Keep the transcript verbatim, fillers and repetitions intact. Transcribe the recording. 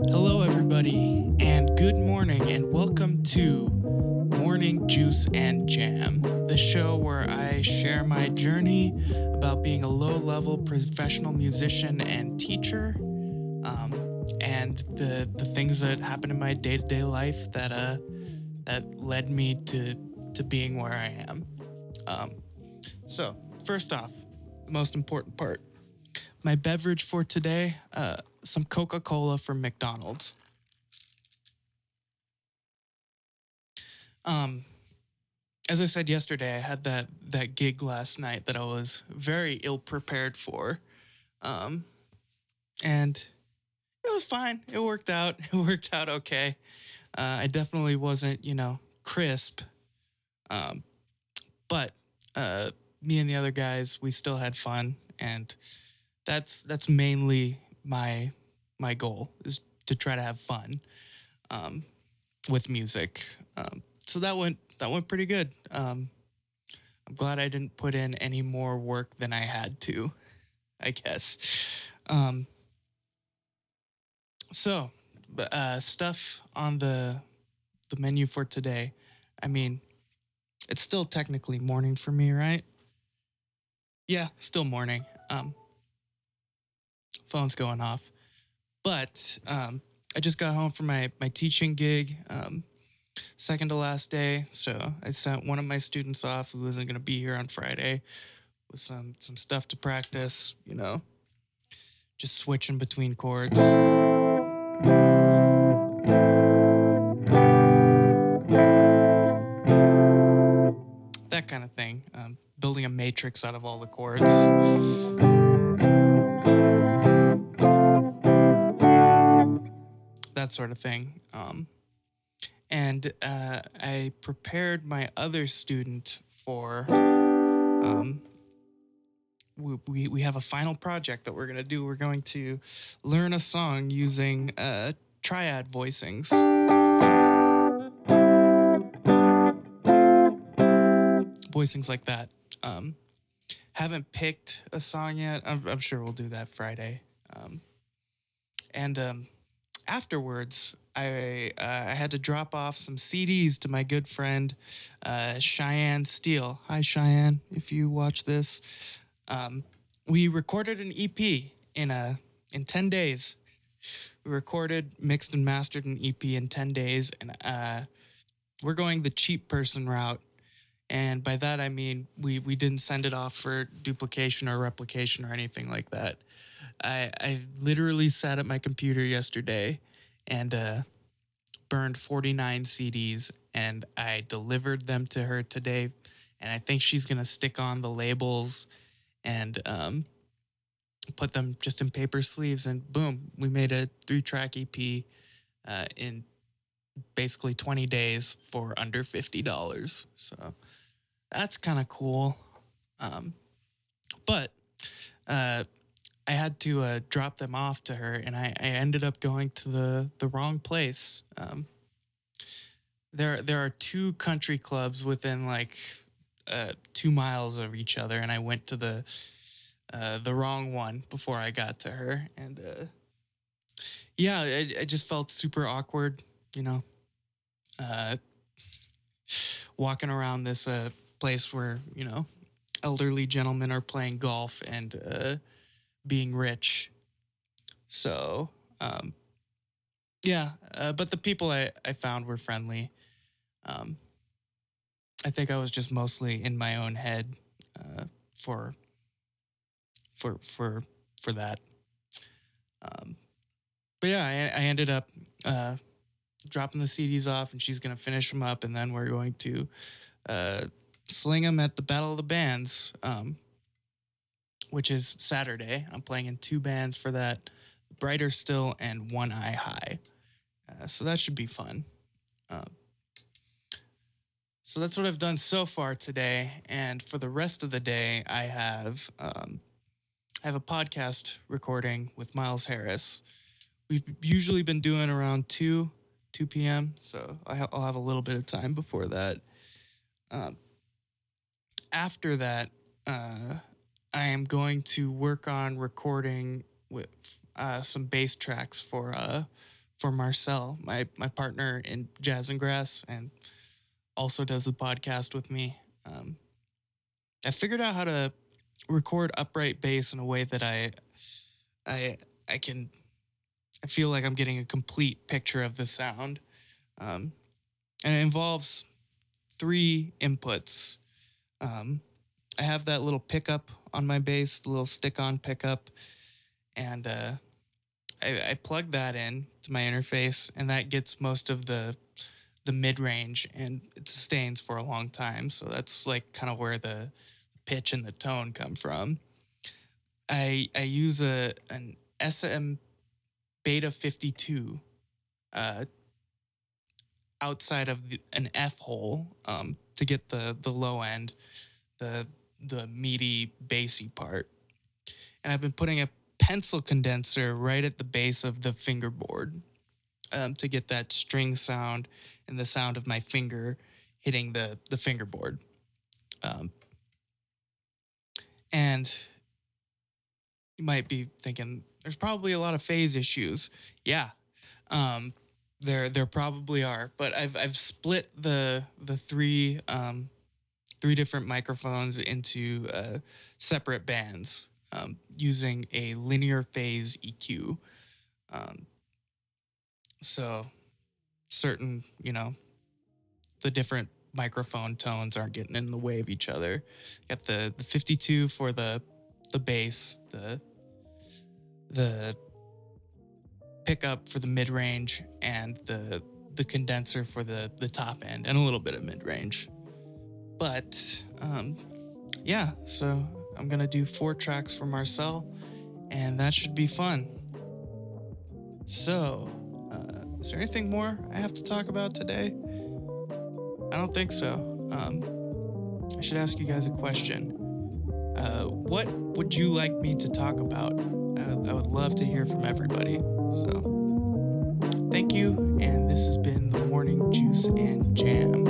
Hello, everybody, and good morning, and welcome to Morning Juice and Jam, the show where I share my journey about being a low level professional musician and teacher, um, and the, the things that happen in my day to day life that, uh, that led me to, to being where I am. Um, so, first off, the most important part my beverage for today, uh, some Coca Cola from McDonald's. Um, as I said yesterday, I had that that gig last night that I was very ill prepared for, um, and it was fine. It worked out. It worked out okay. Uh, I definitely wasn't, you know, crisp, um, but uh, me and the other guys, we still had fun, and that's that's mainly my my goal is to try to have fun um, with music. Um, so that went that went pretty good. Um, I'm glad I didn't put in any more work than I had to, I guess. Um, so, uh, stuff on the the menu for today. I mean, it's still technically morning for me, right? Yeah, still morning. Um, phone's going off. But um, I just got home from my my teaching gig, um, second to last day. So I sent one of my students off who wasn't going to be here on Friday with some some stuff to practice. You know, just switching between chords. That kind of thing. Um, building a matrix out of all the chords. That sort of thing. Um, and uh, I prepared my other student for. Um, we, we, we have a final project that we're going to do. We're going to learn a song using uh, triad voicings. Voicings like that. Um, haven't picked a song yet. I'm, I'm sure we'll do that Friday. Um, and um, afterwards, I uh, I had to drop off some C Ds to my good friend uh, Cheyenne Steele. Hi, Cheyenne, if you watch this. Um, we recorded an E P in a in ten days. We recorded, mixed, and mastered an E P in ten days, and uh, we're going the cheap person route. And by that I mean we we didn't send it off for duplication or replication or anything like that. I I literally sat at my computer yesterday and uh, burned forty-nine C Ds, and I delivered them to her today. And I think she's gonna stick on the labels and um, put them just in paper sleeves. And boom, we made a three-track E P uh, in basically twenty days for under fifty dollars. So that's kind of cool. Um, but uh, I had to uh, drop them off to her, and I, I ended up going to the, the wrong place. Um, there there are two country clubs within like uh, two miles of each other, and I went to the uh, the wrong one before I got to her, and uh, yeah, I, I just felt super awkward, you know, uh, walking around this uh, place where you know elderly gentlemen are playing golf and uh, being rich. So, um, yeah, uh, but the people I, I found were friendly. Um, I think I was just mostly in my own head uh, for for for for that. Um, but yeah, I, I ended up uh, dropping the C Ds off, and she's gonna finish them up, and then we're going to uh, sling them at the Battle of the Bands, um, which is Saturday. I'm playing in two bands for that: Brighter Still and One Eye High. Uh, so that should be fun. Uh, so that's what I've done so far today, and for the rest of the day, I have um, I have a podcast recording with Miles Harris. We've usually been doing around two two p.m. So I'll have a little bit of time before that. Um, after that, uh, I am going to work on recording with uh, some bass tracks for uh, for Marcel, my my partner in Jazz and Grass, and also does the podcast with me. Um, I figured out how to record upright bass in a way that I I I can I feel like I'm getting a complete picture of the sound. Um, and it involves three inputs. Um, I have that little pickup on my bass, the little stick-on pickup, and uh, I, I plug that in to my interface, and that gets most of the the mid-range, and it sustains for a long time. So that's like kind of where the pitch and the tone come from. I I use a an S M Beta fifty-two uh, outside of the, an F hole um, to get the the low end, the the meaty bassy part. And I've been putting a pencil condenser right at the base of the fingerboard um, to get that string sound and the sound of my finger hitting the the fingerboard. Um, and you might be thinking, there's probably a lot of phase issues. Yeah, um, there there probably are. But I've I've split the the three um, three different microphones into uh, separate bands um, using a linear phase E Q. Um, so certain, you know, the different microphone tones aren't getting in the way of each other. Got the, the fifty-two for the the bass, the the pickup for the mid range, and the the condenser for the the top end, and a little bit of mid range. But um, yeah, so I'm gonna do four tracks for Marcel, and that should be fun. So, uh, is there anything more I have to talk about today? I don't think so. Um, I should ask you guys a question. Uh, what would you like me to talk about? Uh, I would love to hear from everybody. So, thank you, and this has been the Morning Juice and Jam.